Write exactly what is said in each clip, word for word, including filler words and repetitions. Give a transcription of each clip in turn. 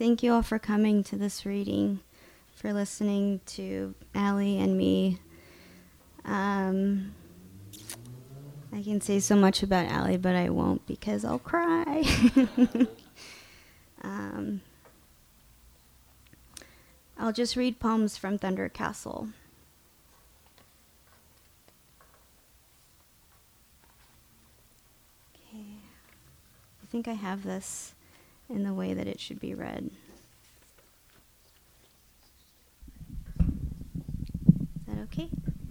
Thank you all for coming to this reading, for listening to Allie and me. Um, I can say so much about Allie, but I won't because I'll cry. um, I'll just read poems from Thunder Castle. Okay. I think I have this in the way that it should be read. Is that okay?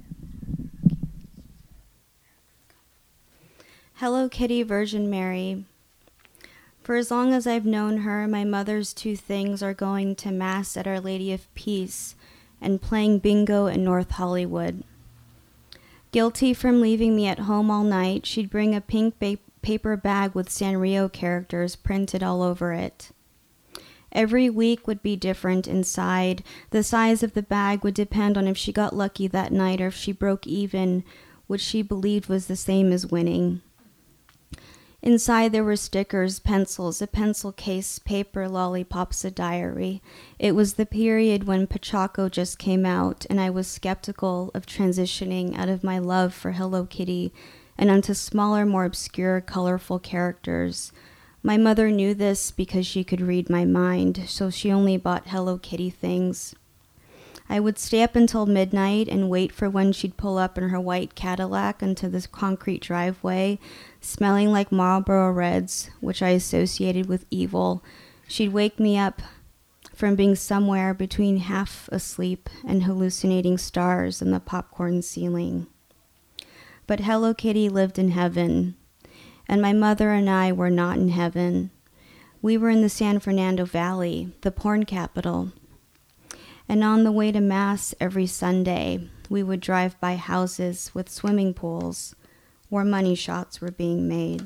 Hello, Kitty, Virgin Mary. For as long as I've known her, my mother's two things are going to Mass at Our Lady of Peace and playing bingo in North Hollywood. Guilty from leaving me at home all night, she'd bring a pink ba- paper bag with Sanrio characters printed all over it. Every week would be different inside. The size of the bag would depend on if she got lucky that night or if she broke even, which she believed was the same as winning. Inside there were stickers, pencils, a pencil case, paper, lollipops, a diary. It was the period when Pachaco just came out, and I was skeptical of transitioning out of my love for Hello Kitty and onto smaller, more obscure, colorful characters. My mother knew this because she could read my mind, so she only bought Hello Kitty things. I would stay up until midnight and wait for when she'd pull up in her white Cadillac into this concrete driveway, smelling like Marlboro Reds, which I associated with evil. She'd wake me up from being somewhere between half asleep and hallucinating stars in the popcorn ceiling. But Hello Kitty lived in heaven, and my mother and I were not in heaven. We were in the San Fernando Valley, the porn capital. And on the way to Mass every Sunday, we would drive by houses with swimming pools where money shots were being made.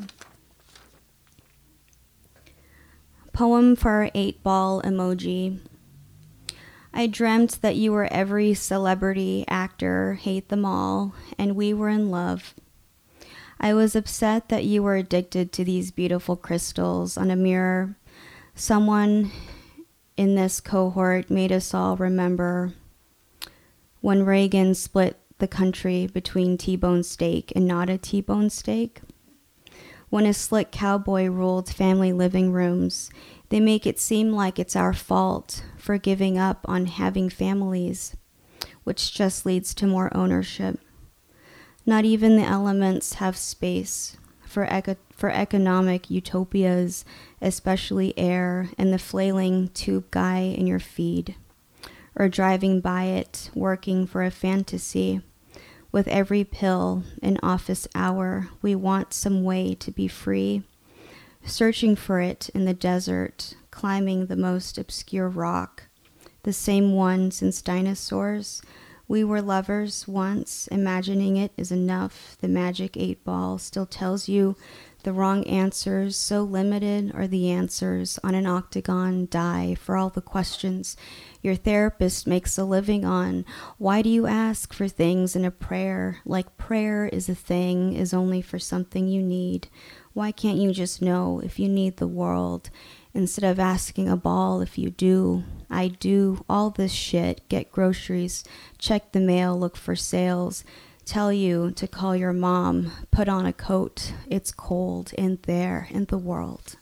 Poem for our eight-ball emoji. I dreamt that you were every celebrity, actor, hate them all, and we were in love. I was upset that you were addicted to these beautiful crystals on a mirror. Someone in this cohort made us all remember when Reagan split the country between T-bone steak and not a T-bone steak. When a slick cowboy ruled family living rooms, they make it seem like it's our fault for giving up on having families, which just leads to more ownership. Not even the elements have space for eco- for economic utopias, especially air and the flailing tube guy in your feed, or driving by it, working for a fantasy. With every pill and office hour, we want some way to be free, searching for it in the desert, climbing the most obscure rock, the same one since dinosaurs. We were lovers once, imagining it is enough. The magic eight ball still tells you the wrong answers, so limited are the answers on an octagon die for all the questions your therapist makes a living on. Why do you ask for things in a prayer? Like prayer is a thing, is only for something you need. Why can't you just know if you need the world? Instead of asking a ball if you do. I do all this shit, get groceries, check the mail, look for sales, tell you to call your mom, put on a coat, it's cold in there in the world.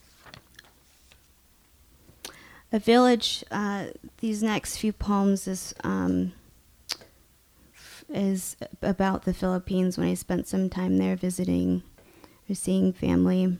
A village, uh, these next few poems is um, is about the Philippines when I spent some time there visiting or seeing family.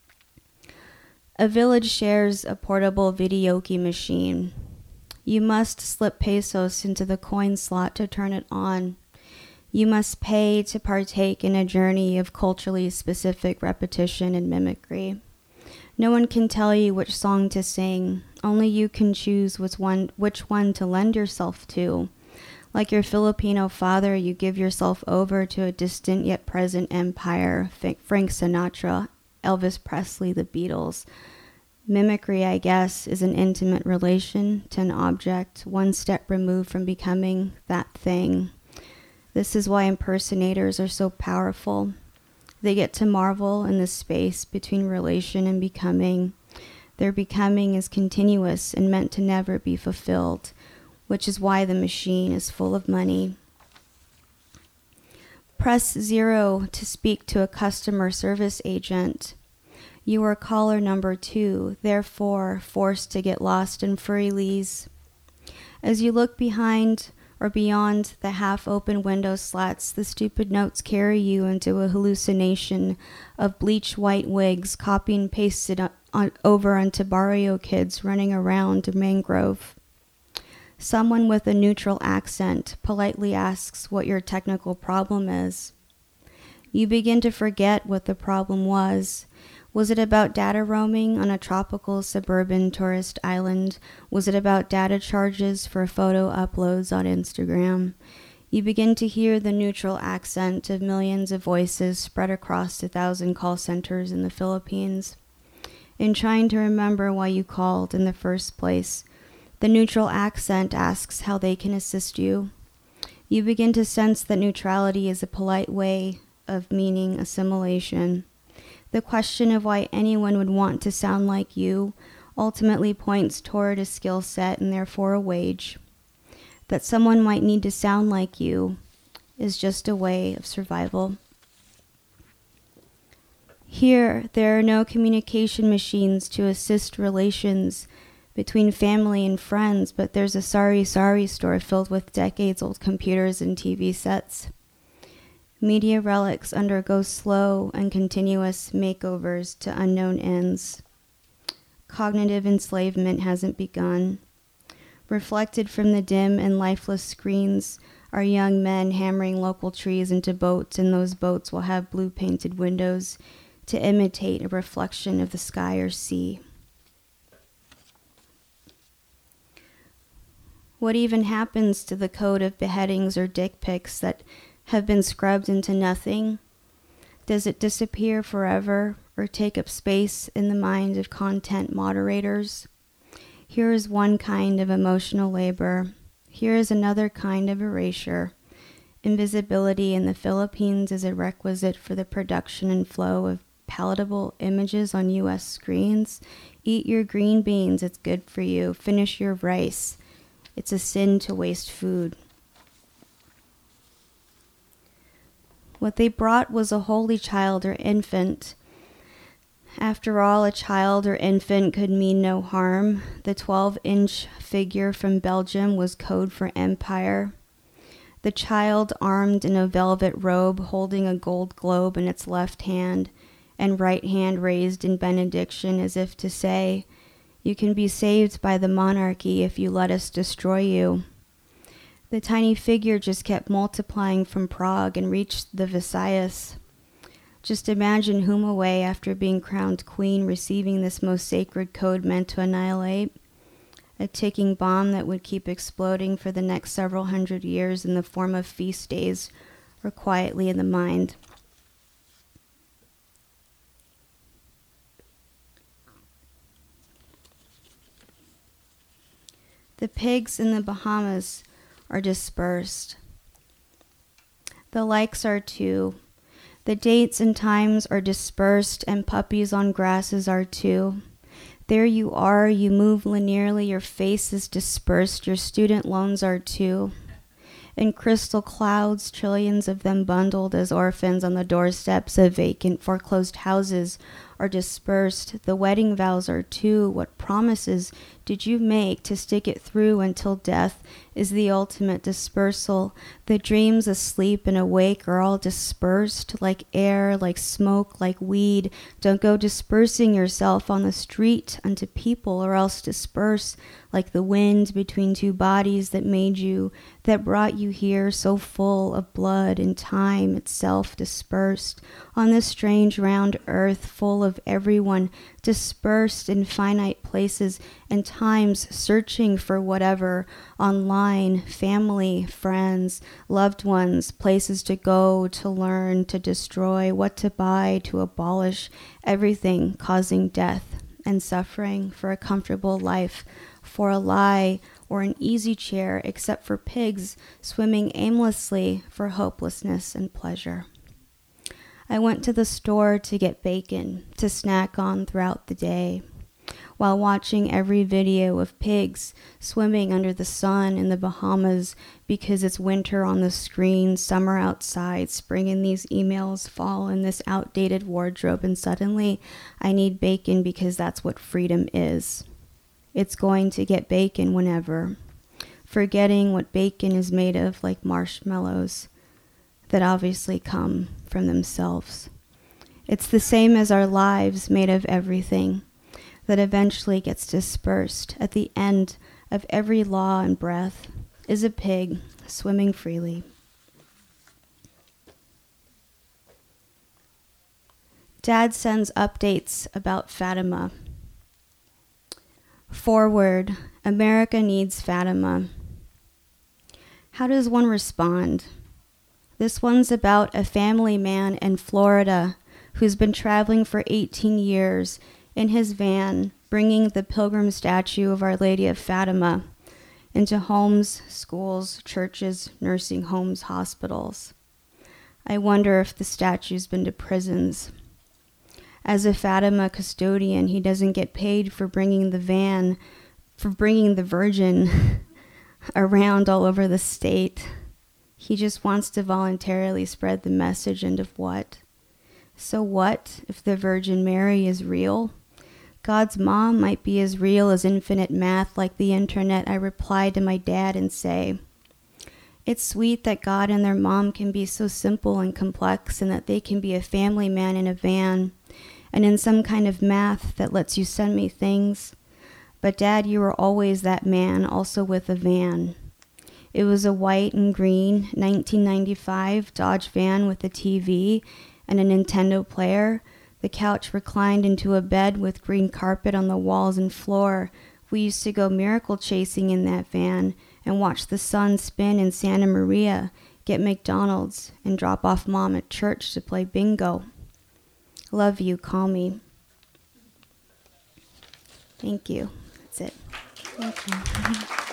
A village shares a portable videoke machine. You must slip pesos into the coin slot to turn it on. You must pay to partake in a journey of culturally specific repetition and mimicry. No one can tell you which song to sing. Only you can choose which one, which one to lend yourself to. Like your Filipino father, you give yourself over to a distant yet present empire. Frank Sinatra, Elvis Presley, the Beatles. Mimicry, I guess, is an intimate relation to an object, one step removed from becoming that thing. This is why impersonators are so powerful. They get to marvel in the space between relation and becoming. Their becoming is continuous and meant to never be fulfilled, which is why the machine is full of money. Press zero to speak to a customer service agent. You are caller number two, therefore forced to get lost in furry lees. As you look behind or beyond the half-open window slats, the stupid notes carry you into a hallucination of bleach white wigs copy and pasted on, over onto barrio kids running around a mangrove. Someone with a neutral accent politely asks what your technical problem is. You begin to forget what the problem was. Was it about data roaming on a tropical suburban tourist island? Was it about data charges for photo uploads on Instagram? You begin to hear the neutral accent of millions of voices spread across a thousand call centers in the Philippines. In trying to remember why you called in the first place, the neutral accent asks how they can assist you. You begin to sense that neutrality is a polite way of meaning assimilation. The question of why anyone would want to sound like you ultimately points toward a skill set and therefore a wage. That someone might need to sound like you is just a way of survival. Here, there are no communication machines to assist relations between family and friends, but there's a sorry sorry store filled with decades-old computers and T V sets. Media relics undergo slow and continuous makeovers to unknown ends. Cognitive enslavement hasn't begun. Reflected from the dim and lifeless screens are young men hammering local trees into boats, and those boats will have blue-painted windows to imitate a reflection of the sky or sea. What even happens to the code of beheadings or dick pics that have been scrubbed into nothing? Does it disappear forever or take up space in the mind of content moderators? Here is one kind of emotional labor. Here is another kind of erasure. Invisibility in the Philippines is a requisite for the production and flow of palatable images on U S screens. Eat your green beans, it's good for you. Finish your rice. It's a sin to waste food. What they brought was a holy child or infant. After all, a child or infant could mean no harm. The twelve-inch figure from Belgium was code for empire. The child, armed in a velvet robe, holding a gold globe in its left hand, and right hand raised in benediction as if to say, "You can be saved by the monarchy if you let us destroy you." The tiny figure just kept multiplying from Prague and reached the Visayas. Just imagine Humaway, after being crowned queen, receiving this most sacred code meant to annihilate. A ticking bomb that would keep exploding for the next several hundred years in the form of feast days or quietly in the mind. The pigs in the Bahamas are dispersed. The likes are too. The dates and times are dispersed, and puppies on grasses are too. There you are, you move linearly, your face is dispersed, your student loans are too. In crystal clouds, trillions of them bundled as orphans on the doorsteps of vacant foreclosed houses are dispersed. The wedding vows are too. What promises did you make to stick it through until death is the ultimate dispersal? The dreams asleep and awake are all dispersed, like air, like smoke, like weed. Don't go dispersing yourself on the street unto people, or else disperse like the wind between two bodies that made you, that brought you here, so full of blood and time itself dispersed. On this strange round earth full of everyone dispersed in finite places and times, searching for whatever online, family, friends, loved ones, places to go, to learn, to destroy, what to buy, to abolish, everything causing death and suffering for a comfortable life, for a lie or an easy chair, except for pigs swimming aimlessly for hopelessness and pleasure. I went to the store to get bacon to snack on throughout the day. while watching every video of pigs swimming under the sun in the Bahamas because it's winter on the screen, summer outside, spring in these emails, fall in this outdated wardrobe, and suddenly I need bacon because that's what freedom is. It's going to get bacon whenever, forgetting what bacon is made of, like marshmallows that obviously come from themselves. It's the same as our lives made of everything that eventually gets dispersed. At the end of every law and breath is a pig swimming freely. Dad sends updates about Fatima. Forward, America needs Fatima. How does one respond? This one's about a family man in Florida who's been traveling for eighteen years in his van, bringing the pilgrim statue of Our Lady of Fatima into homes, schools, churches, nursing homes, hospitals. I wonder if the statue's been to prisons. As a Fatima custodian, he doesn't get paid for bringing the van, for bringing the Virgin around all over the state. He just wants to voluntarily spread the message, and of what? So what if the Virgin Mary is real? God's mom might be as real as infinite math, like the internet. I reply to my dad and say, it's sweet that God and their mom can be so simple and complex, and that they can be a family man in a van and in some kind of math that lets you send me things. But Dad, you were always that man, also with a van. It was a white and green nineteen ninety-five Dodge van with a T V and a Nintendo player. The couch reclined into a bed with green carpet on the walls and floor. We used to go miracle chasing in that van and watch the sun spin in Santa Maria, get McDonald's, and drop off Mom at church to play bingo. Love you, call me. Thank you. That's it. Thank you.